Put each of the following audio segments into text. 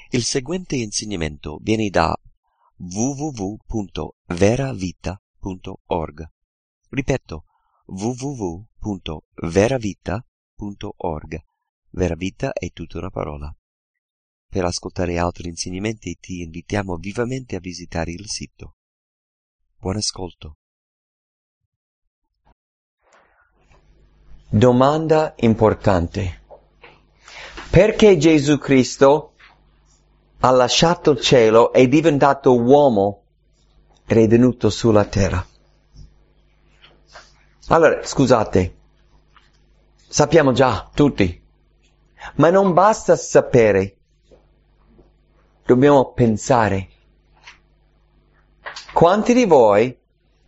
Il seguente insegnamento viene da www.veravita.org. Ripeto, www.veravita.org. Veravita è tutta una parola. Per ascoltare altri insegnamenti ti invitiamo vivamente a visitare il sito. Buon ascolto. Domanda importante. Perché Gesù Cristo ha lasciato il cielo, è diventato uomo ed è venuto sulla terra? Allora, scusate, sappiamo già tutti, ma non basta sapere, dobbiamo pensare. Quanti di voi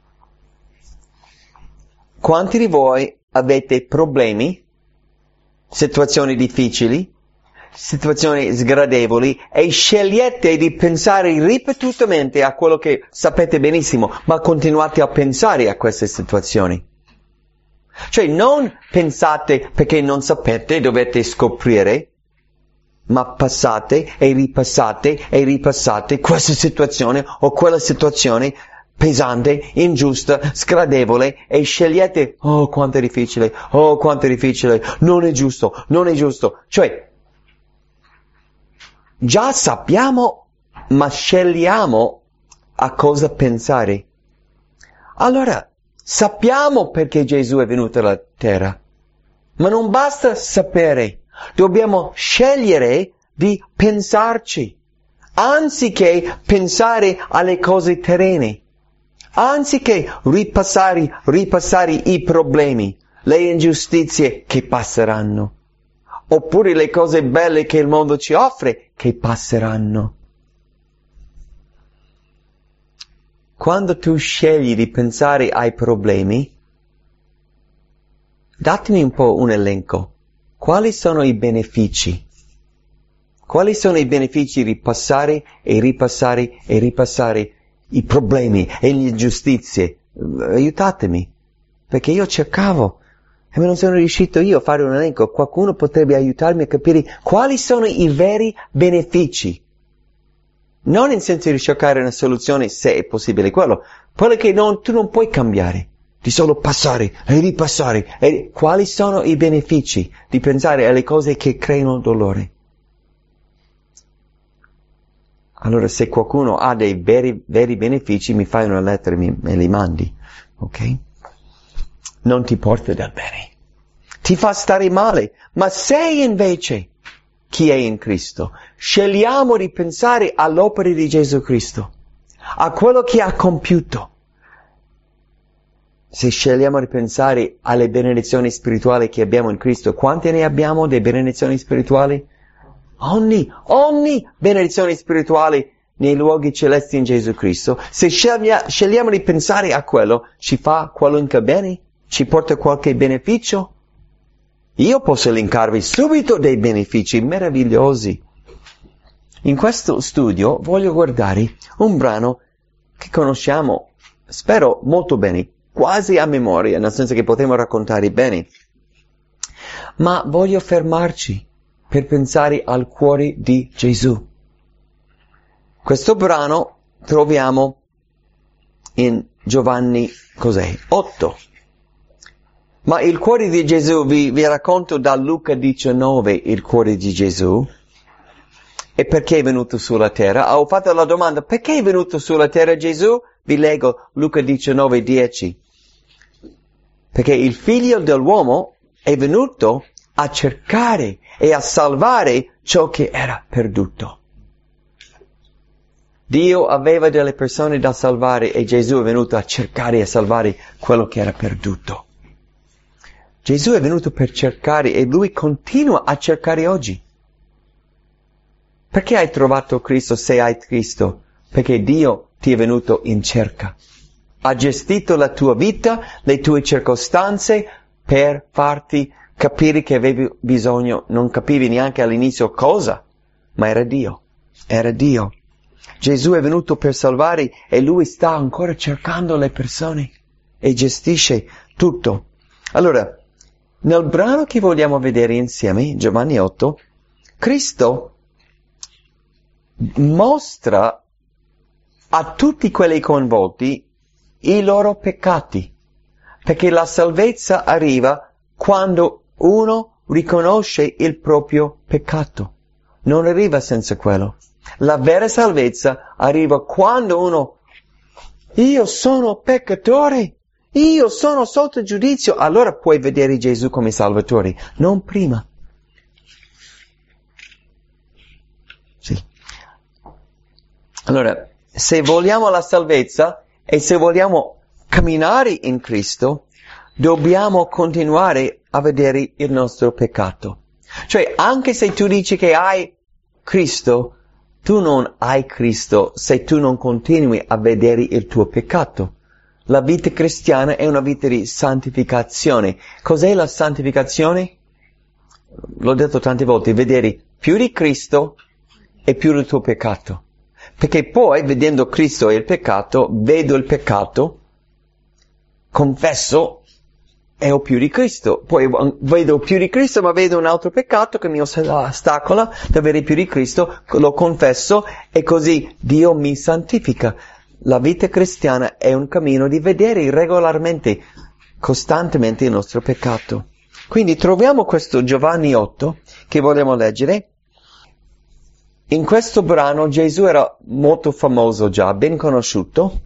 avete problemi, situazioni difficili, situazioni sgradevoli e scegliete di pensare ripetutamente a quello che sapete benissimo, ma continuate a pensare a queste situazioni? Cioè non pensate perché non sapete, dovete scoprire, ma passate e ripassate questa situazione o quella situazione pesante, ingiusta, sgradevole e scegliete, oh quanto è difficile, non è giusto. Cioè, già sappiamo, ma scegliamo a cosa pensare. Allora, sappiamo perché Gesù è venuto alla terra, ma non basta sapere, dobbiamo scegliere di pensarci, anziché pensare alle cose terrene, anziché ripassare i problemi, le ingiustizie che passeranno, oppure le cose belle che il mondo ci offre che passeranno. Quando tu scegli di pensare ai problemi, datemi un po' un elenco. Quali sono i benefici? Quali sono i benefici di ripassare e ripassare i problemi e le ingiustizie? Aiutatemi, perché io cercavo e non sono riuscito io a fare un elenco. Qualcuno potrebbe aiutarmi a capire quali sono i veri benefici. Non in senso di cercare una soluzione, se è possibile quello che tu non puoi cambiare, di solo passare e ripassare. E quali sono i benefici di pensare alle cose che creano dolore? Allora, se qualcuno ha dei veri benefici, mi fai una lettera e me li mandi, ok? Non ti porta del bene, ti fa stare male. Ma se invece chi è in Cristo, scegliamo di pensare all'opera di Gesù Cristo, a quello che ha compiuto. Se scegliamo di pensare alle benedizioni spirituali che abbiamo in Cristo, quante ne abbiamo di benedizioni spirituali? Ogni benedizione spirituale nei luoghi celesti in Gesù Cristo. Se scegliamo di pensare a quello, ci fa qualunque bene? Ci porta qualche beneficio? Io posso elencarvi subito dei benefici meravigliosi. In questo studio voglio guardare un brano che conosciamo, spero molto bene, quasi a memoria, nel senso che potremo raccontare bene. Ma voglio fermarci per pensare al cuore di Gesù. Questo brano troviamo in Giovanni 8. Ma il cuore di Gesù, vi racconto da Luca 19 il cuore di Gesù. E perché è venuto sulla terra? Ho fatto la domanda, perché è venuto sulla terra Gesù? Vi leggo Luca 19, 10. Perché il figlio dell'uomo è venuto a cercare e a salvare ciò che era perduto. Dio aveva delle persone da salvare e Gesù è venuto a cercare e a salvare quello che era perduto. Gesù è venuto per cercare e Lui continua a cercare oggi. Perché hai trovato Cristo se hai Cristo? Perché Dio ti è venuto in cerca. Ha gestito la tua vita, le tue circostanze per farti capire che avevi bisogno, non capivi neanche all'inizio cosa, ma era Dio. Era Dio. Gesù è venuto per salvare e Lui sta ancora cercando le persone e gestisce tutto. Allora, nel brano che vogliamo vedere insieme, Giovanni 8, Cristo mostra a tutti quelli coinvolti i loro peccati, perché la salvezza arriva quando uno riconosce il proprio peccato, non arriva senza quello. La vera salvezza arriva quando uno, io sono peccatore, io sono sotto giudizio, allora puoi vedere Gesù come Salvatore, non prima. Sì. Allora, se vogliamo la salvezza e se vogliamo camminare in Cristo, dobbiamo continuare a vedere il nostro peccato. Cioè, anche se tu dici che hai Cristo, tu non hai Cristo se tu non continui a vedere il tuo peccato. La vita cristiana è una vita di santificazione. Cos'è la santificazione? L'ho detto tante volte, vedere più di Cristo e più del tuo peccato. Perché poi, vedendo Cristo e il peccato, vedo il peccato, confesso e ho più di Cristo. Poi vedo più di Cristo, ma vedo un altro peccato che mi ostacola da avere più di Cristo, lo confesso e così Dio mi santifica. La vita cristiana è un cammino di vedere regolarmente, costantemente il nostro peccato. Quindi troviamo questo Giovanni 8 che vogliamo leggere. In questo brano Gesù era molto famoso già, ben conosciuto.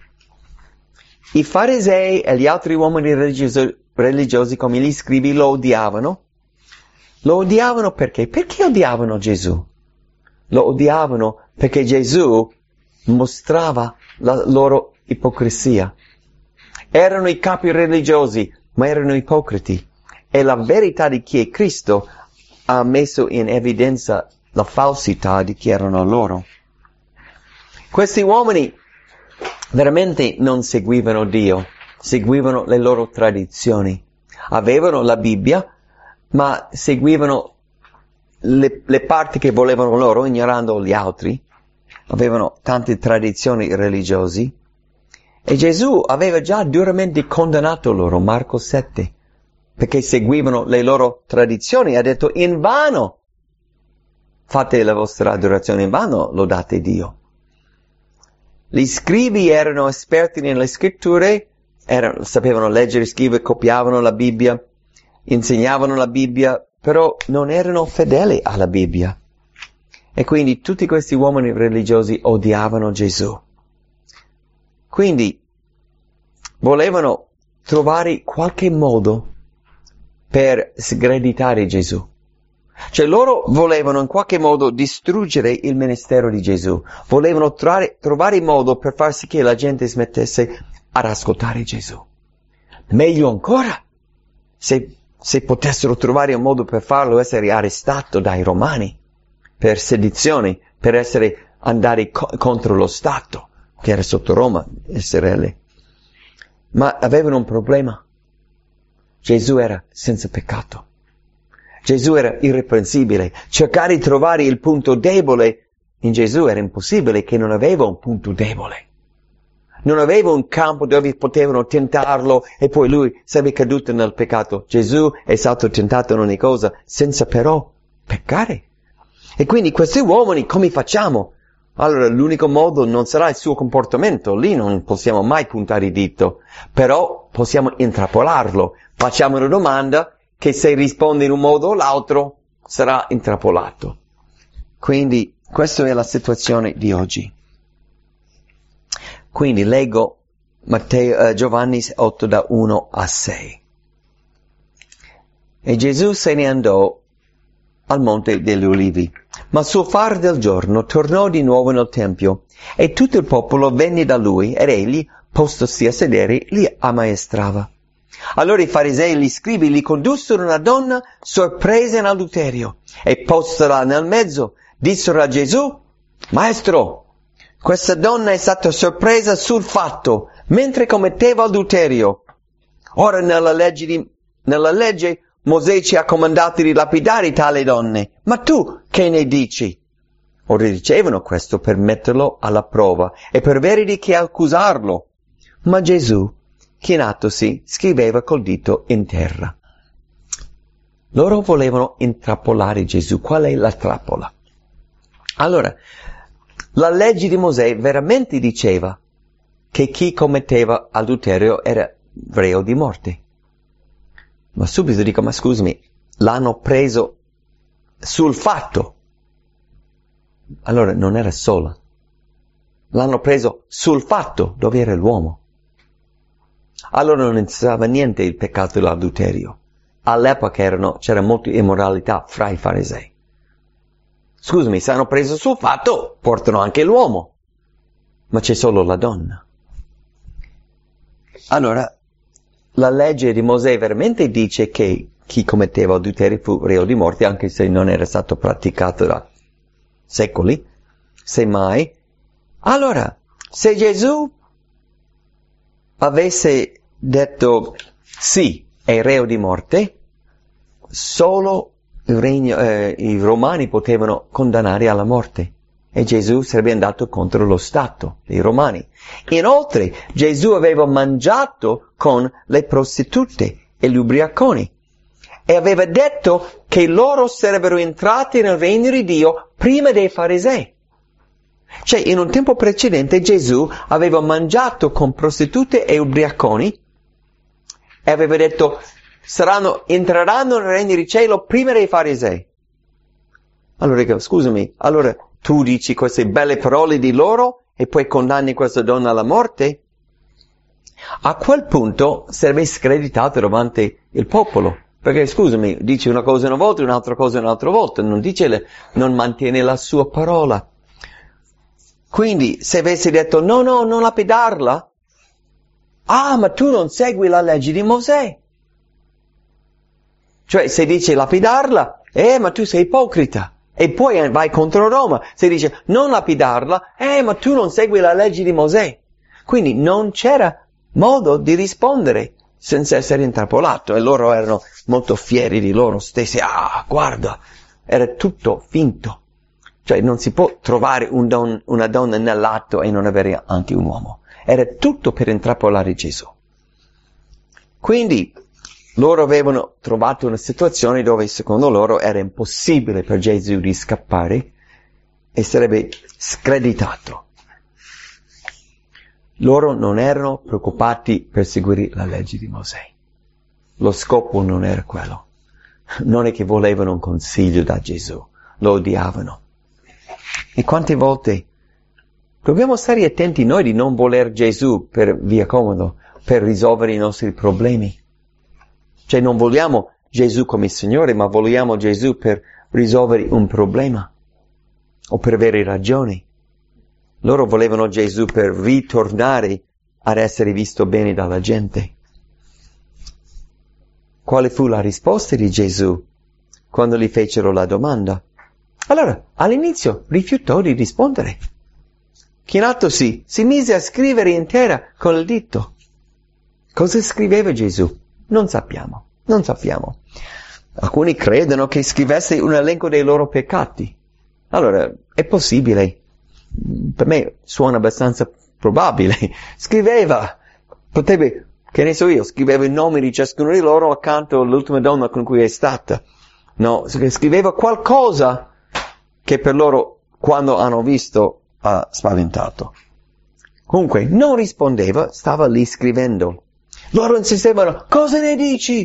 I farisei e gli altri uomini religiosi come gli scribi lo odiavano. Lo odiavano perché? Perché odiavano Gesù? Lo odiavano perché Gesù mostrava la loro ipocrisia. Erano i capi religiosi, ma erano ipocriti. E la verità di chi è Cristo ha messo in evidenza la falsità di chi erano loro. Questi uomini veramente non seguivano Dio, seguivano le loro tradizioni. Avevano la Bibbia, ma seguivano le parti che volevano loro, ignorando gli altri. Avevano tante tradizioni religiose. E Gesù aveva già duramente condannato loro, Marco 7, perché seguivano le loro tradizioni. Ha detto, in vano fate la vostra adorazione, in vano lodate Dio. Gli scribi erano esperti nelle scritture, sapevano leggere, scrivere, copiavano la Bibbia, insegnavano la Bibbia, però non erano fedeli alla Bibbia. E quindi tutti questi uomini religiosi odiavano Gesù. Quindi volevano trovare qualche modo per screditare Gesù. Cioè loro volevano in qualche modo distruggere il ministero di Gesù. Volevano trovare modo per far sì che la gente smettesse ad ascoltare Gesù. Meglio ancora, se potessero trovare un modo per farlo, essere arrestato dai romani per sedizione, per andare contro lo Stato, che era sotto Roma, Israele. Ma avevano un problema. Gesù era senza peccato. Gesù era irreprensibile. Cercare di trovare il punto debole in Gesù era impossibile, che non aveva un punto debole. Non aveva un campo dove potevano tentarlo e poi lui sarebbe caduto nel peccato. Gesù è stato tentato in ogni cosa, senza però peccare. E quindi questi uomini, come facciamo? Allora l'unico modo non sarà il suo comportamento, lì non possiamo mai puntare il dito, però possiamo intrappolarlo. Facciamo una domanda che se risponde in un modo o l'altro sarà intrappolato. Quindi questa è la situazione di oggi. Quindi leggo Giovanni 8 da 1 a 6. E Gesù se ne andò al Monte degli Ulivi, ma sul far del giorno tornò di nuovo nel Tempio, e tutto il popolo venne da lui, ed egli, postosi a sedere, li ammaestrava. Allora i farisei e gli scribi gli condussero una donna sorpresa in adulterio, e postala nel mezzo, dissero a Gesù, Maestro, questa donna è stata sorpresa sul fatto, mentre commetteva adulterio. Ora nella legge Mosè ci ha comandato di lapidare tali donne, ma tu che ne dici? Ora dicevano questo per metterlo alla prova e per avere di che accusarlo. Ma Gesù, chinatosi, scriveva col dito in terra. Loro volevano intrappolare Gesù. Qual è la trappola? Allora, La legge di Mosè veramente diceva che chi commetteva adulterio era reo di morte. Ma subito dico, ma scusami, l'hanno preso sul fatto. Allora non era sola. L'hanno preso sul fatto dove era l'uomo. Allora non interessava niente il peccato dell'adulterio. All'epoca c'era molta immoralità fra i farisei. Scusami, se hanno preso sul fatto, portano anche l'uomo. Ma c'è solo la donna. Allora, la legge di Mosè veramente dice che chi commetteva adulterio fu reo di morte, anche se non era stato praticato da secoli, semmai. Allora, se Gesù avesse detto sì, è reo di morte, solo i romani potevano condannare alla morte e Gesù sarebbe andato contro lo Stato dei romani. Inoltre, Gesù aveva mangiato con le prostitute e gli ubriaconi e aveva detto che loro sarebbero entrati nel regno di Dio prima dei farisei. Cioè, in un tempo precedente Gesù aveva mangiato con prostitute e ubriaconi e aveva detto entreranno nel regno di cielo prima dei farisei. Allora dico, scusami, allora tu dici queste belle parole di loro e poi condanni questa donna alla morte? A quel punto sarebbe screditato davanti il popolo. Perché, scusami, dice una cosa una volta, un'altra cosa un'altra volta, non mantiene la sua parola. Quindi, se avessi detto, no, non lapidarla, ma tu non segui la legge di Mosè. Cioè, se dice lapidarla, ma tu sei ipocrita. E poi vai contro Roma. Se dice non lapidarla, ma tu non segui la legge di Mosè. Quindi non c'era modo di rispondere senza essere intrappolato. E loro erano molto fieri di loro stessi. Guarda, era tutto finto. Cioè non si può trovare una donna nell'atto e non avere anche un uomo. Era tutto per intrappolare Gesù. Quindi loro avevano trovato una situazione dove secondo loro era impossibile per Gesù di scappare e sarebbe screditato. Loro non erano preoccupati per seguire la legge di Mosè. Lo scopo non era quello. Non è che volevano un consiglio da Gesù, lo odiavano. E quante volte dobbiamo stare attenti noi di non voler Gesù per via comodo, per risolvere i nostri problemi. Cioè non vogliamo Gesù come Signore, ma vogliamo Gesù per risolvere un problema o per avere ragione. Loro volevano Gesù per ritornare ad essere visto bene dalla gente. Quale fu la risposta di Gesù quando gli fecero la domanda? Allora, all'inizio rifiutò di rispondere. Chinatosi, si mise a scrivere in terra con il dito. Cosa scriveva Gesù? Non sappiamo. Alcuni credono che scrivesse un elenco dei loro peccati. Allora, è possibile. Per me suona abbastanza probabile. Scriveva, scriveva i nomi di ciascuno di loro accanto all'ultima donna con cui è stata. No, scriveva qualcosa che per loro, quando hanno visto, ha spaventato. Comunque, non rispondeva, stava lì scrivendo. Loro insistevano, cosa ne dici?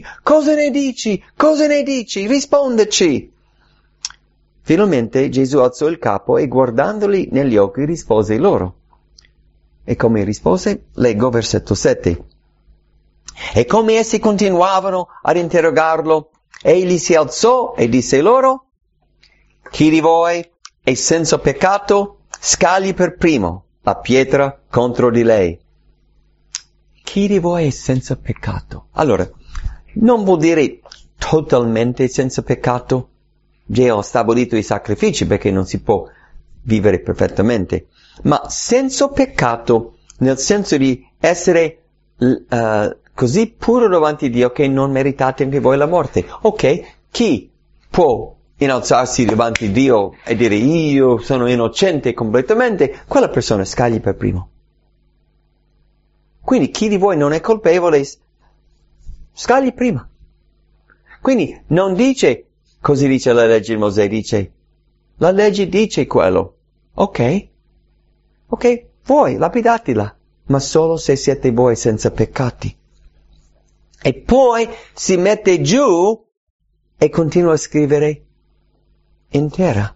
Rispondaci! Finalmente Gesù alzò il capo e guardandoli negli occhi rispose loro. E come rispose? Leggo versetto 7. E come essi continuavano ad interrogarlo, egli si alzò e disse loro, chi di voi è senza peccato, scagli per primo la pietra contro di lei. Chi di voi è senza peccato? Allora, non vuol dire totalmente senza peccato. Dio ha stabilito i sacrifici perché non si può vivere perfettamente. Ma senza peccato, nel senso di essere così puro davanti a Dio che non meritate anche voi la morte. Ok, chi può innalzarsi davanti a Dio e dire io sono innocente completamente? Quella persona scagli per primo. Quindi chi di voi non è colpevole, scagli prima. Quindi non dice, così dice la legge di Mosè, dice, la legge dice quello. Ok, Ok, voi lapidatela, ma solo se siete voi senza peccati. E poi si mette giù e continua a scrivere intera.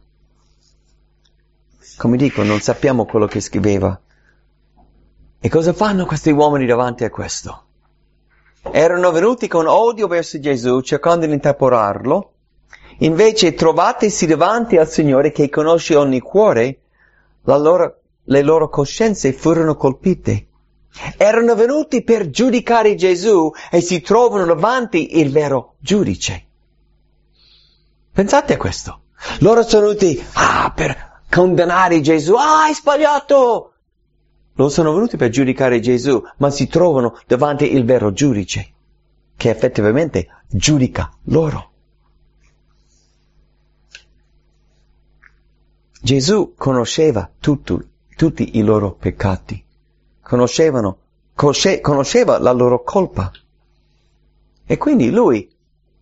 Come dico, non sappiamo quello che scriveva. E cosa fanno questi uomini davanti a questo? Erano venuti con odio verso Gesù, cercando di intemporarlo. Invece, trovatisi davanti al Signore che conosce ogni cuore, le loro coscienze furono colpite. Erano venuti per giudicare Gesù e si trovano davanti il vero giudice. Pensate a questo. Loro sono venuti per condannare Gesù. Hai sbagliato! Loro sono venuti per giudicare Gesù, ma si trovano davanti il vero giudice, che effettivamente giudica loro. Gesù conosceva tutti i loro peccati. Conosceva la loro colpa. E quindi lui,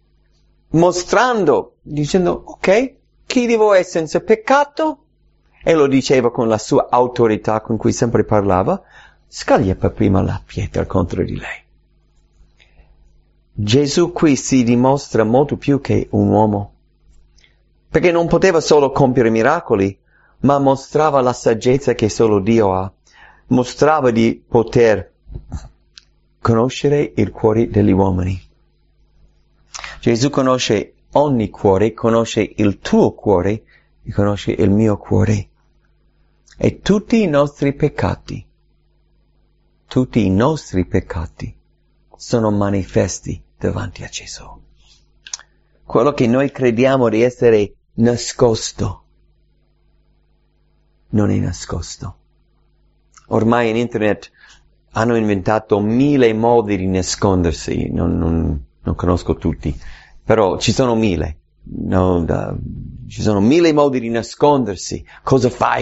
dicendo, ok, chi di voi è senza peccato? E lo diceva con la sua autorità con cui sempre parlava, scaglia per prima la pietra contro di lei. Gesù qui si dimostra molto più che un uomo, perché non poteva solo compiere miracoli, ma mostrava la saggezza che solo Dio ha. Mostrava di poter conoscere il cuore degli uomini. Gesù conosce ogni cuore, conosce il tuo cuore e conosce il mio cuore. E tutti i nostri peccati sono manifesti davanti a Gesù. Quello che noi crediamo di essere nascosto non è nascosto. Ormai in internet hanno inventato 1000 modi di nascondersi, non conosco tutti, però ci sono 1000. Ci sono 1000 modi di nascondersi. Cosa fai?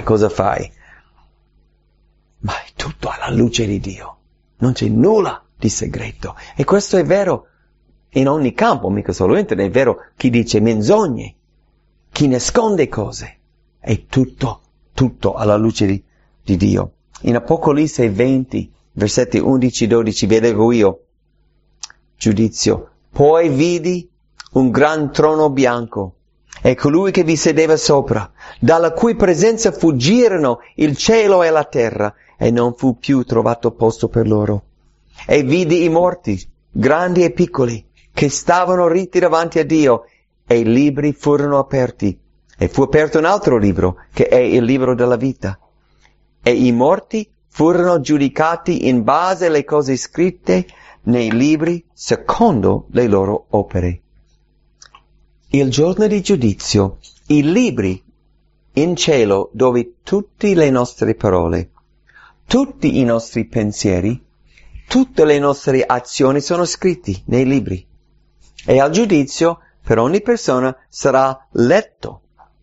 Ma è tutto alla luce di Dio. Non c'è nulla di segreto. E questo è vero in ogni campo, mica solo internet. È vero chi dice menzogne, chi nasconde cose. È tutto alla luce di Dio. In Apocalisse 20, versetti 11-12, vedevo io, giudizio. Poi vidi un gran trono bianco e colui che vi sedeva sopra, dalla cui presenza fuggirono il cielo e la terra, e non fu più trovato posto per loro. E vidi i morti, grandi e piccoli, che stavano ritti davanti a Dio, e i libri furono aperti, e fu aperto un altro libro, che è il libro della vita. E i morti furono giudicati in base alle cose scritte nei libri secondo le loro opere. Il giorno di giudizio, i libri in cielo dove tutte le nostre parole, tutti i nostri pensieri, tutte le nostre azioni sono scritti nei libri. E al giudizio per ogni persona sarà letto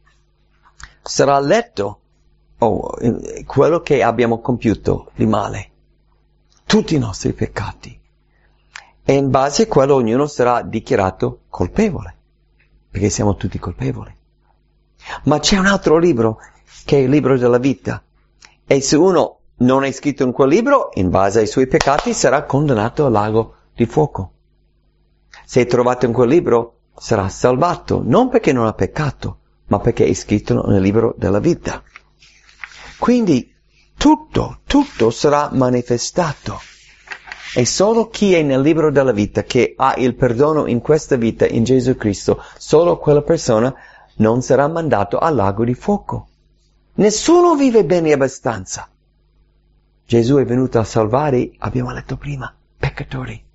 quello che abbiamo compiuto di male, tutti i nostri peccati. E in base a quello ognuno sarà dichiarato colpevole, perché siamo tutti colpevoli. Ma c'è un altro libro, che è il libro della vita. E se uno non è iscritto in quel libro, in base ai suoi peccati, sarà condannato al lago di fuoco. Se è trovato in quel libro, sarà salvato, non perché non ha peccato, ma perché è iscritto nel libro della vita. Quindi tutto sarà manifestato. E solo chi è nel libro della vita, che ha il perdono in questa vita, in Gesù Cristo, solo quella persona non sarà mandato al lago di fuoco. Nessuno vive bene abbastanza. Gesù è venuto a salvare, abbiamo letto prima, peccatori.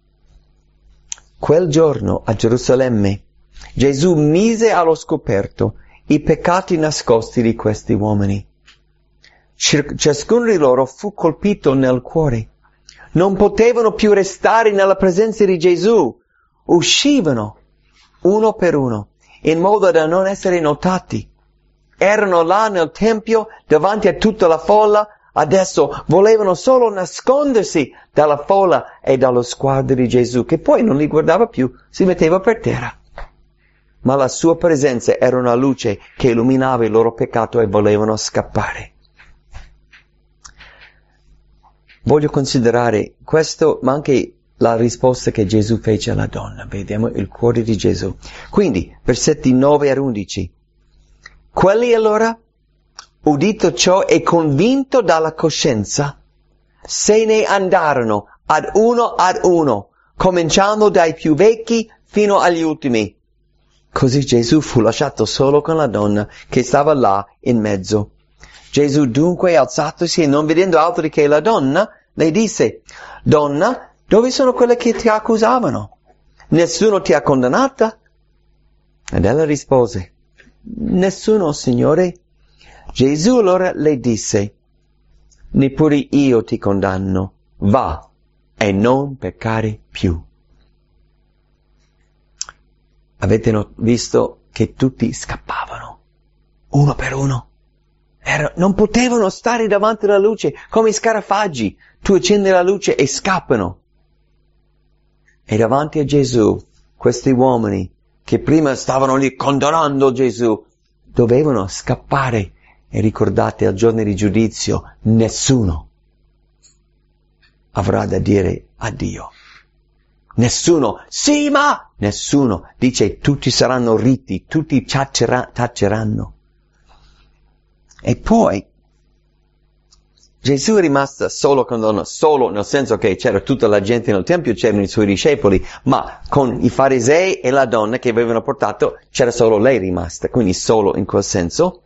Quel giorno a Gerusalemme Gesù mise allo scoperto i peccati nascosti di questi uomini. Ciascuno di loro fu colpito nel cuore. Non potevano più restare nella presenza di Gesù. Uscivano uno per uno, in modo da non essere notati. Erano là nel tempio, davanti a tutta la folla. Adesso volevano solo nascondersi dalla folla e dallo sguardo di Gesù, che poi non li guardava più, si metteva per terra. Ma la sua presenza era una luce che illuminava il loro peccato e volevano scappare. voglio considerare questo, ma anche la risposta che Gesù fece alla donna. Vediamo il cuore di Gesù. Quindi, versetti 9 a 11. Quelli allora, udito ciò e convinto dalla coscienza, se ne andarono ad uno, cominciando dai più vecchi fino agli ultimi. Così Gesù fu lasciato solo con la donna che stava là in mezzo. Gesù dunque, alzatosi e non vedendo altri che la donna, le disse: Donna, dove sono quelle che ti accusavano? Nessuno ti ha condannata? Ed ella rispose: Nessuno, Signore. Gesù allora le disse: Neppure io ti condanno. Va e non peccare più. Avete visto che tutti scappavano, uno per uno. Non potevano stare davanti alla luce come i scarafaggi. Tu accendi la luce e scappano. E davanti a Gesù, questi uomini che prima stavano lì condannando Gesù, dovevano scappare. E ricordate, al giorno di giudizio, nessuno avrà da dire addio. Nessuno, sì ma, nessuno. Dice, tutti saranno ritti, tutti tacceranno. E poi, Gesù è rimasto solo con la donna, solo nel senso che c'era tutta la gente nel tempio, c'erano i suoi discepoli, ma con i farisei e la donna che avevano portato, c'era solo lei rimasta, quindi solo in quel senso.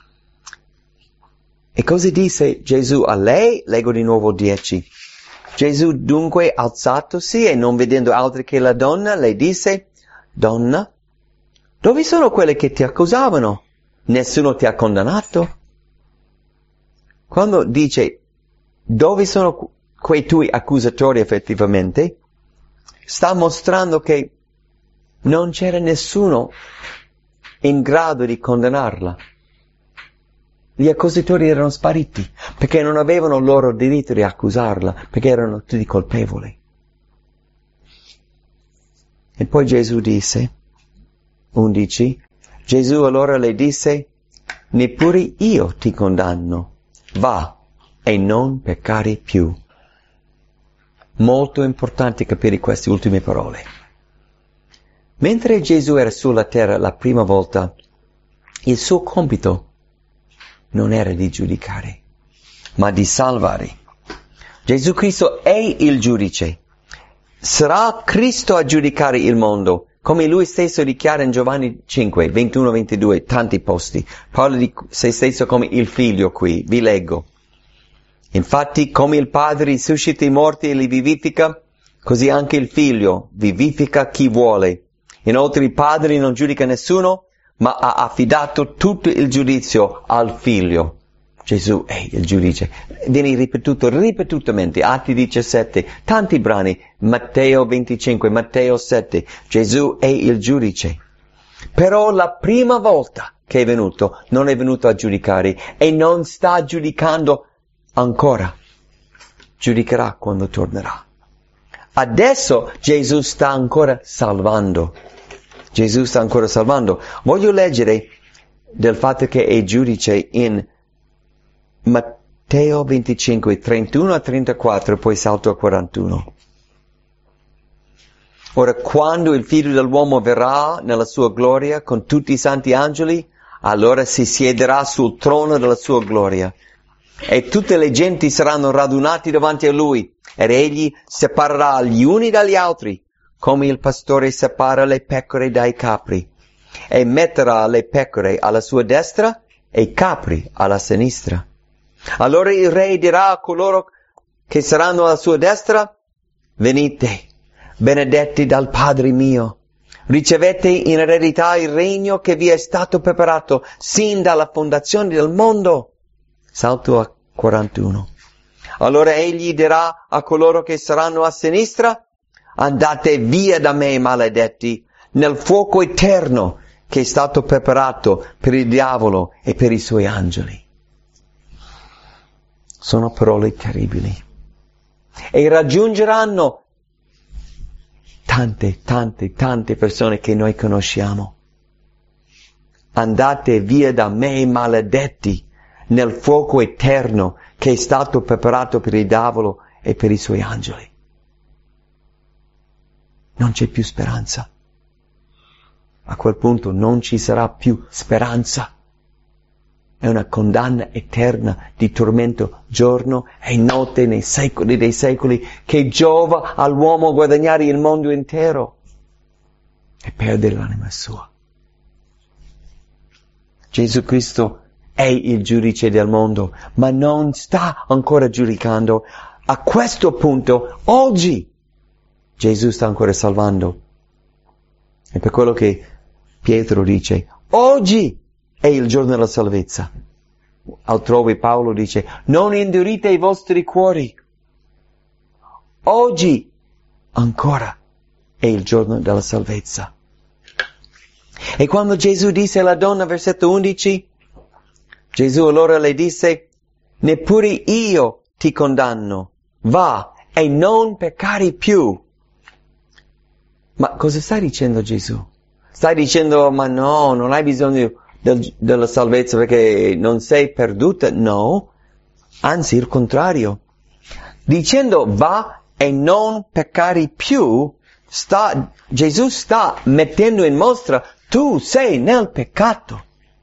E cosa disse Gesù a lei? Leggo di nuovo 10. Gesù dunque alzatosi e non vedendo altri che la donna, le disse: Donna, dove sono quelle che ti accusavano? Nessuno ti ha condannato? Quando dice dove sono quei tuoi accusatori effettivamente, sta mostrando che non c'era nessuno in grado di condannarla. Gli accusatori erano spariti, perché non avevano il loro diritto di accusarla, perché erano tutti colpevoli. E poi Gesù disse, 11, Gesù allora le disse: Neppure io ti condanno, va e non peccare più. Molto importante capire queste ultime parole. Mentre Gesù era sulla terra la prima volta, il suo compito non era di giudicare, ma di salvare. Gesù Cristo è il giudice. Sarà Cristo a giudicare il mondo, come lui stesso dichiara in Giovanni 5, 21-22, tanti posti. Parla di se stesso come il figlio qui, vi leggo. Infatti, come il Padre risuscita i morti e li vivifica, così anche il figlio vivifica chi vuole. Inoltre il Padre non giudica nessuno, ma ha affidato tutto il giudizio al figlio. Gesù è il giudice. Viene ripetuto ripetutamente, Atti 17, tanti brani, Matteo 25, Matteo 7, Gesù è il giudice. Però la prima volta che è venuto, non è venuto a giudicare e non sta giudicando ancora. Giudicherà quando tornerà. Adesso Gesù sta ancora salvando. Gesù sta ancora salvando. Voglio leggere del fatto che è giudice in Matteo 25, 31 a 34, poi salto a 41. Ora, quando il Figlio dell'uomo verrà nella sua gloria con tutti i santi angeli, allora si siederà sul trono della sua gloria. E tutte le genti saranno radunate davanti a lui, ed egli separerà gli uni dagli altri, come il pastore separa le pecore dai capri, e metterà le pecore alla sua destra e i capri alla sinistra. Allora il re dirà a coloro che saranno alla sua destra: venite, benedetti dal Padre mio, ricevete in eredità il regno che vi è stato preparato sin dalla fondazione del mondo. Salto a 41. Allora egli dirà a coloro che saranno a sinistra: andate via da me, maledetti, nel fuoco eterno che è stato preparato per il diavolo e per i suoi angeli. Sono parole terribili. E raggiungeranno tante persone che noi conosciamo. Andate via da me, maledetti, nel fuoco eterno che è stato preparato per il diavolo e per i suoi angeli. Non c'è più speranza. A quel punto non ci sarà più speranza. È una condanna eterna di tormento giorno e notte nei secoli dei secoli che giova all'uomo guadagnare il mondo intero e perdere l'anima sua. Gesù Cristo è il giudice del mondo, ma non sta ancora giudicando. A questo punto, oggi, Gesù sta ancora salvando. E per quello che Pietro dice, oggi è il giorno della salvezza. Altrove Paolo dice, non indurite i vostri cuori. Oggi ancora è il giorno della salvezza. E quando Gesù disse alla donna, versetto 11, Gesù allora le disse, neppure io ti condanno, va e non peccare più. Ma cosa stai dicendo Gesù? Stai dicendo, ma no, non hai bisogno della salvezza perché non sei perduta? No, anzi il contrario. Dicendo va e non peccare più, Gesù sta mettendo in mostra, tu sei nel peccato.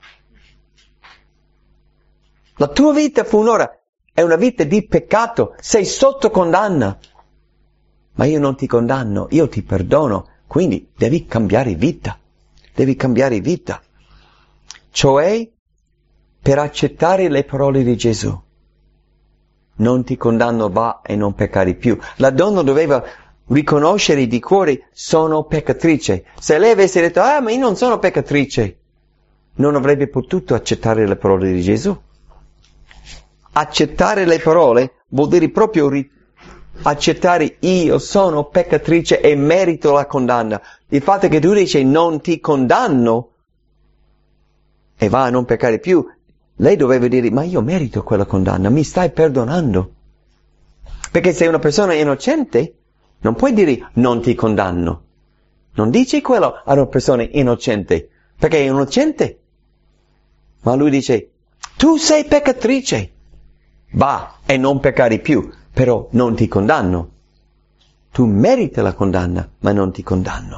La tua vita finora è una vita di peccato, sei sotto condanna. Ma io non ti condanno, io ti perdono, quindi devi cambiare vita. Devi cambiare vita. Cioè, per accettare le parole di Gesù. Non ti condanno, va e non peccare più. La donna doveva riconoscere di cuore, sono peccatrice. Se lei avesse detto, ma io non sono peccatrice, non avrebbe potuto accettare le parole di Gesù. Accettare le parole vuol dire proprio accettare io sono peccatrice e merito la condanna. Il fatto che tu dici non ti condanno e va a non peccare più, lei doveva dire ma io merito quella condanna, mi stai perdonando. Perché se una persona è innocente non puoi dire non ti condanno. Non dici quello a una persona innocente perché è innocente. Ma lui dice tu sei peccatrice, va e non peccare più. Però non ti condanno. Tu meriti la condanna, ma non ti condanno.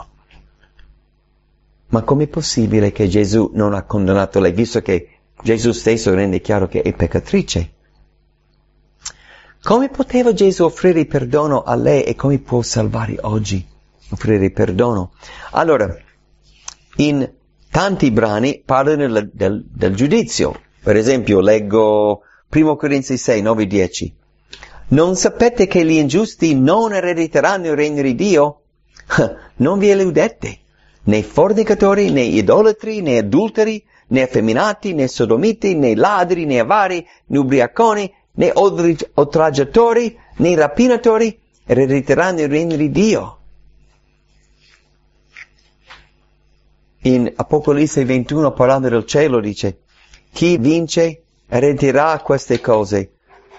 Ma com'è possibile che Gesù non ha condannato lei, visto che Gesù stesso rende chiaro che è peccatrice? Come poteva Gesù offrire perdono a lei e come può salvare oggi? Offrire perdono. Allora, in tanti brani parlano del giudizio. Per esempio, leggo 1 Corinzi 6, 9, 10. Non sapete che gli ingiusti non erediteranno il regno di Dio? Non vi illudete, né fornicatori, né idolatri, né adulteri, né effeminati, né sodomiti, né ladri, né avari, né ubriaconi, né oltraggiatori, né rapinatori erediteranno il regno di Dio. In Apocalisse 21, parlando del cielo, dice, chi vince erediterà queste cose.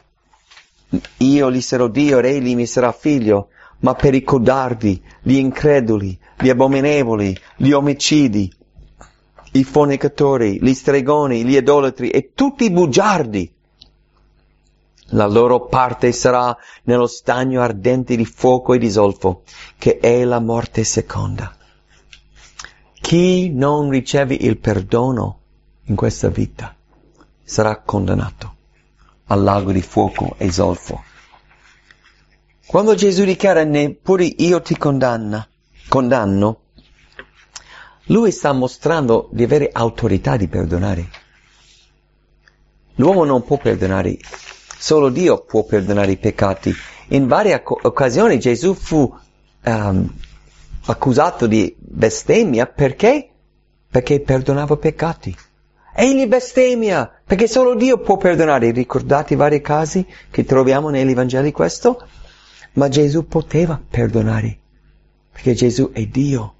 Io gli sarò Dio, egli mi sarà figlio, ma per i codardi, gli increduli, gli abominevoli, gli omicidi, i fornicatori, gli stregoni, gli idolatri e tutti i bugiardi, la loro parte sarà nello stagno ardente di fuoco e di zolfo, che è la morte seconda. Chi non riceve il perdono in questa vita sarà condannato al lago di fuoco e zolfo. Quando Gesù dichiara neppure io ti condanno, lui sta mostrando di avere autorità di perdonare. L'uomo non può perdonare, solo Dio può perdonare i peccati. In varie occasioni Gesù fu accusato di bestemmia perché perdonava peccati. Egli bestemmia, perché solo Dio può perdonare. Ricordate i vari casi che troviamo negli Vangeli questo? Ma Gesù poteva perdonare, perché Gesù è Dio.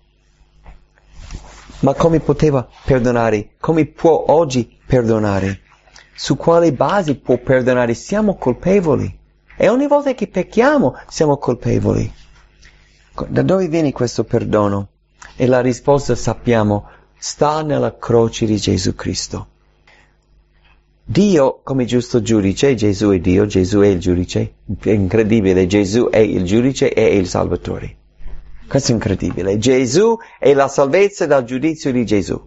Ma come poteva perdonare? Come può oggi perdonare? Su quale base può perdonare? Siamo colpevoli. E ogni volta che pecchiamo siamo colpevoli. Da dove viene questo perdono? E la risposta sappiamo, sta nella croce di Gesù Cristo. Dio come giusto giudice, Gesù è Dio, Gesù è il giudice, è incredibile, Gesù è il giudice e il Salvatore. Questo è incredibile, Gesù è la salvezza dal giudizio di Gesù.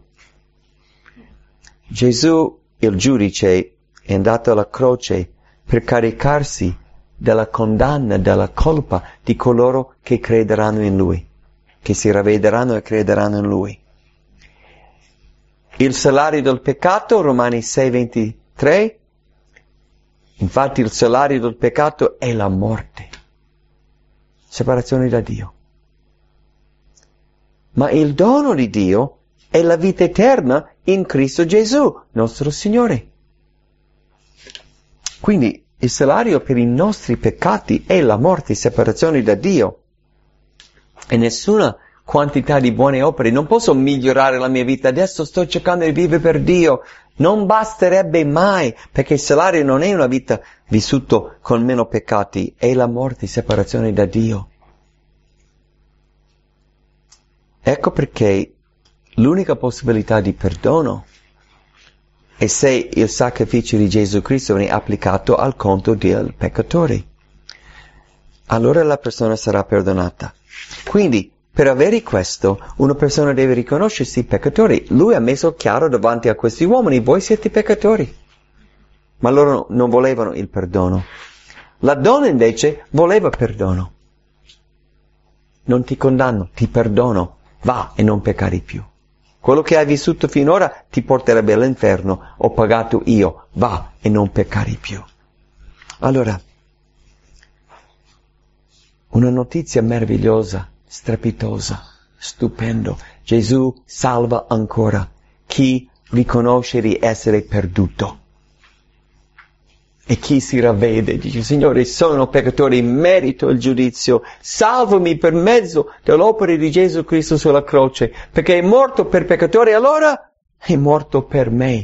Gesù, il giudice, è andato alla croce per caricarsi della condanna, della colpa di coloro che crederanno in Lui, che si ravvederanno e crederanno in Lui. Il salario del peccato, Romani 6,23, infatti il salario del peccato è la morte, separazione da Dio. Ma il dono di Dio è la vita eterna in Cristo Gesù, nostro Signore. Quindi il salario per i nostri peccati è la morte, separazione da Dio. E nessuna quantità di buone opere, non posso migliorare la mia vita, adesso sto cercando di vivere per Dio, non basterebbe mai, perché il salario non è una vita vissuta con meno peccati, è la morte, separazione da Dio. Ecco perché l'unica possibilità di perdono è se il sacrificio di Gesù Cristo viene applicato al conto del peccatore. Allora la persona sarà perdonata. Quindi, per avere questo, una persona deve riconoscersi peccatore. Lui ha messo chiaro davanti a questi uomini, voi siete peccatori. Ma loro non volevano il perdono. La donna invece voleva perdono. Non ti condanno, ti perdono. Va e non peccare più. Quello che hai vissuto finora ti porterebbe all'inferno, ho pagato io, va e non peccare più. Allora, una notizia meravigliosa, strepitosa, stupendo. Gesù salva ancora chi riconosce di essere perduto. E chi si ravvede, dice, Signore, sono peccatore, merito il giudizio, salvami per mezzo dell'opera di Gesù Cristo sulla croce, perché è morto per peccatori, allora è morto per me.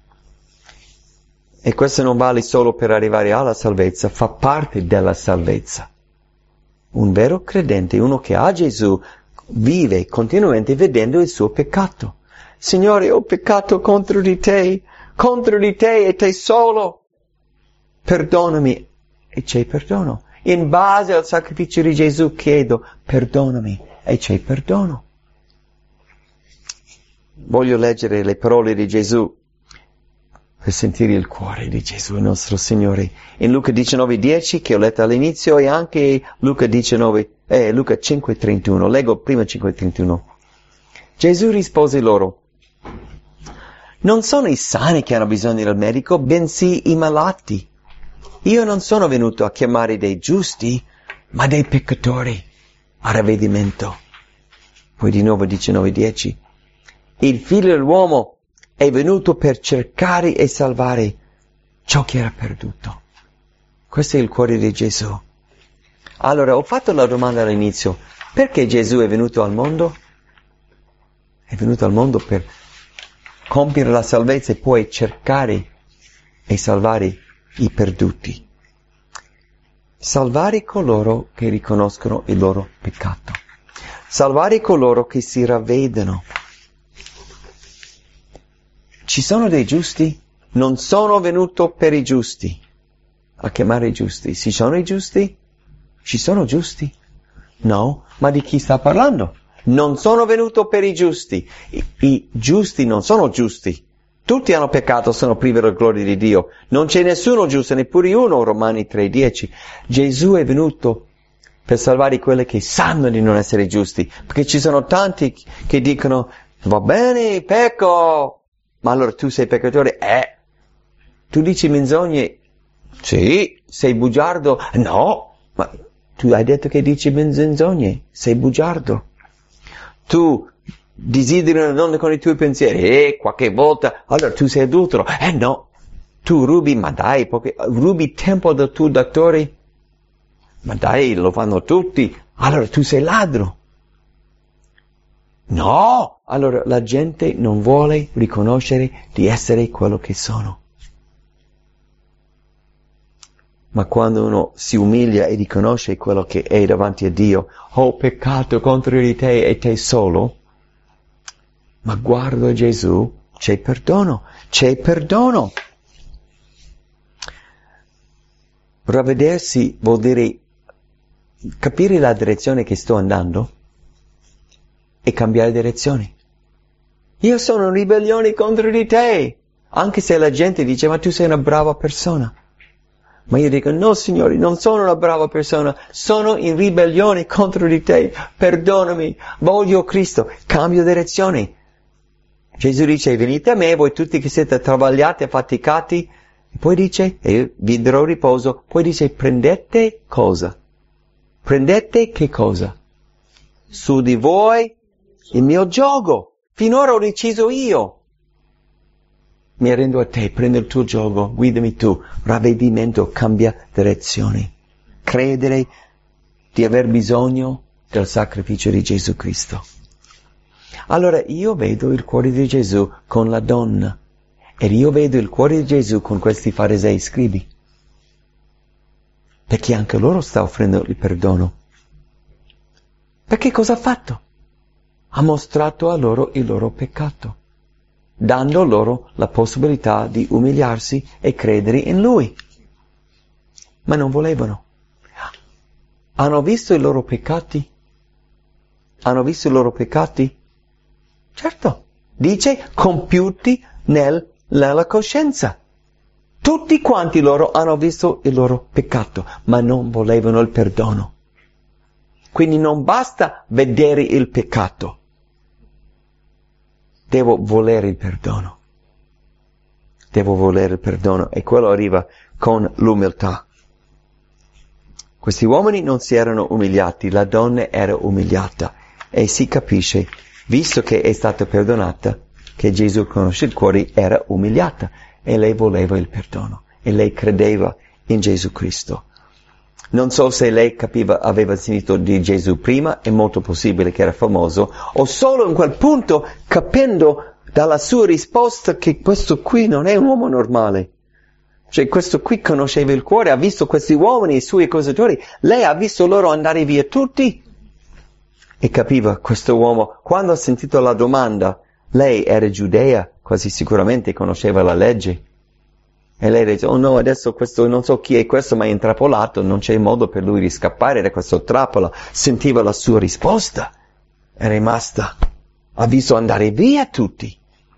E questo non vale solo per arrivare alla salvezza, fa parte della salvezza. Un vero credente, uno che ha Gesù, vive continuamente vedendo il suo peccato. Signore, ho peccato contro di te e te solo. Perdonami, e c'è perdono. In base al sacrificio di Gesù chiedo, perdonami, e c'è perdono. Voglio leggere le parole di Gesù per sentire il cuore di Gesù, il nostro Signore. In Luca 19,10, che ho letto all'inizio, e anche Luca 5,31. Leggo prima 5,31. Gesù rispose loro, non sono i sani che hanno bisogno del medico, bensì i malati. Io non sono venuto a chiamare dei giusti, ma dei peccatori a ravvedimento. Poi di nuovo 19:10. Il figlio dell'uomo è venuto per cercare e salvare ciò che era perduto. Questo è il cuore di Gesù. Allora, ho fatto la domanda all'inizio, perché Gesù è venuto al mondo? È venuto al mondo per compiere la salvezza e poi cercare e salvare i perduti. Salvare coloro che riconoscono il loro peccato. Salvare coloro che si ravvedono. Ci sono dei giusti? Non sono venuto per i giusti, a chiamare i giusti. Ci sono i giusti? Ci sono giusti? No, ma di chi sta parlando? Non sono venuto per i giusti. I giusti non sono giusti. Tutti hanno peccato, sono privi della gloria di Dio. Non c'è nessuno giusto, neppure uno, Romani 3,10. Gesù è venuto per salvare quelli che sanno di non essere giusti. Perché ci sono tanti che dicono, va bene, pecco. Ma allora tu sei peccatore? Tu dici menzogne? Sì. Sei bugiardo? No. Ma tu hai detto che dici menzogne. Sei bugiardo. Tu desideri una donna con i tuoi pensieri, qualche volta, allora tu sei adultero, no, tu rubi, ma dai, rubi tempo del tuo datore, ma dai, lo fanno tutti, allora tu sei ladro. No, allora la gente non vuole riconoscere di essere quello che sono. Ma quando uno si umilia e riconosce quello che è davanti a Dio, ho peccato contro di te e te solo, ma guardo Gesù, c'è perdono, c'è perdono. Ravvedersi vuol dire capire la direzione che sto andando e cambiare direzione. Io sono in ribellione contro di te, anche se la gente dice ma tu sei una brava persona. Ma io dico no signori, non sono una brava persona, sono in ribellione contro di te, perdonami, voglio Cristo, cambio direzione. Gesù dice venite a me voi tutti che siete travagliati e affaticati, e poi dice e io vi darò riposo, poi dice prendete cosa? Prendete che cosa? Su di voi il mio giogo, finora ho deciso io. Mi arrendo a te, prendo il tuo gioco, guidami tu, ravvedimento, cambia direzione. Credere di aver bisogno del sacrificio di Gesù Cristo. Allora io vedo il cuore di Gesù con la donna, ed io vedo il cuore di Gesù con questi farisei scribi. Perché anche loro sta offrendo il perdono. Perché cosa ha fatto? Ha mostrato a loro il loro peccato, dando loro la possibilità di umiliarsi e credere in Lui. Ma non volevano. Hanno visto i loro peccati? Hanno visto i loro peccati? Certo. Dice compiuti nella coscienza. Tutti quanti loro hanno visto il loro peccato, ma non volevano il perdono. Quindi non basta vedere il peccato. Devo volere il perdono. Devo volere il perdono e quello arriva con l'umiltà. Questi uomini non si erano umiliati, la donna era umiliata e si capisce, visto che è stata perdonata, che Gesù conosce il cuore, era umiliata e lei voleva il perdono e lei credeva in Gesù Cristo. Non so se lei capiva, aveva sentito di Gesù prima, è molto possibile che era famoso, o solo in quel punto, capendo dalla sua risposta che questo qui non è un uomo normale. Cioè questo qui conosceva il cuore, ha visto questi uomini, i suoi accusatori, lei ha visto loro andare via tutti e capiva questo uomo. Quando ha sentito la domanda, lei era giudea, quasi sicuramente conosceva la legge. E lei dice, oh no, adesso questo, non so chi è questo, ma è intrappolato, non c'è modo per lui di scappare da questo trappola. Sentiva la sua risposta, è rimasta, ha visto andare via tutti.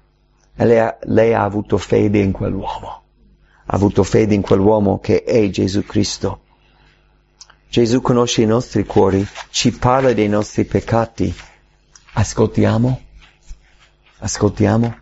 E lei ha avuto fede in quell'uomo, ha avuto fede in quell'uomo che è Gesù Cristo. Gesù conosce i nostri cuori, ci parla dei nostri peccati. Ascoltiamo? Ascoltiamo?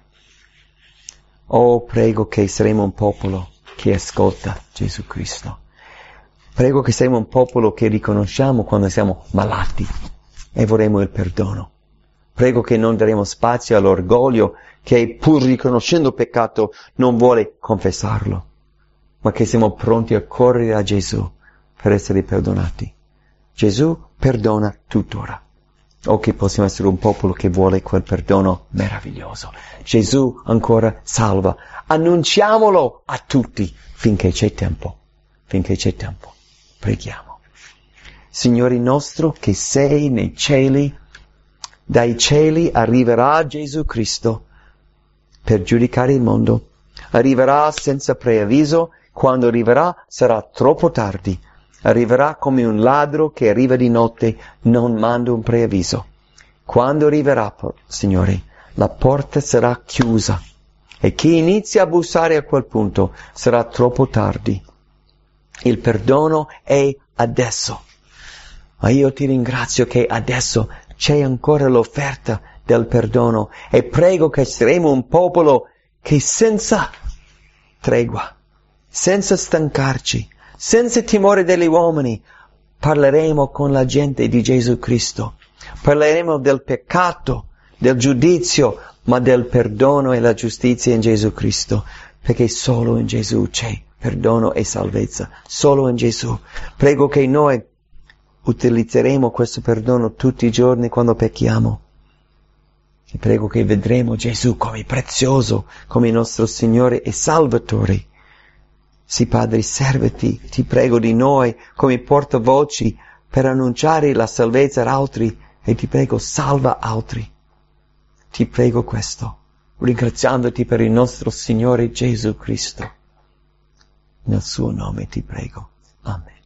Oh, prego che saremo un popolo che ascolta Gesù Cristo. Prego che saremo un popolo che riconosciamo quando siamo malati e vorremmo il perdono. Prego che non daremo spazio all'orgoglio che pur riconoscendo peccato non vuole confessarlo, ma che siamo pronti a correre a Gesù per essere perdonati. Gesù perdona tuttora. O che possiamo essere un popolo che vuole quel perdono meraviglioso. Gesù ancora salva. Annunciamolo a tutti finché c'è tempo. Finché c'è tempo. Preghiamo. Signore nostro che sei nei cieli, dai cieli arriverà Gesù Cristo per giudicare il mondo. Arriverà senza preavviso. Quando arriverà sarà troppo tardi. Arriverà come un ladro che arriva di notte, non manda un preavviso. Quando arriverà, Signore, la porta sarà chiusa e chi inizia a bussare a quel punto sarà troppo tardi. Il perdono è adesso. Ma io ti ringrazio che adesso c'è ancora l'offerta del perdono e prego che saremo un popolo che senza tregua, senza stancarci, senza timore degli uomini, parleremo con la gente di Gesù Cristo. Parleremo del peccato, del giudizio, ma del perdono e la giustizia in Gesù Cristo. Perché solo in Gesù c'è perdono e salvezza. Solo in Gesù. Prego che noi utilizzeremo questo perdono tutti i giorni quando pecchiamo. E prego che vedremo Gesù come prezioso, come il nostro Signore e Salvatore. Sì, Padre, serviti, ti prego di noi come portavoci per annunciare la salvezza ad altri e ti prego salva altri. Ti prego questo, ringraziandoti per il nostro Signore Gesù Cristo. Nel suo nome ti prego. Amen.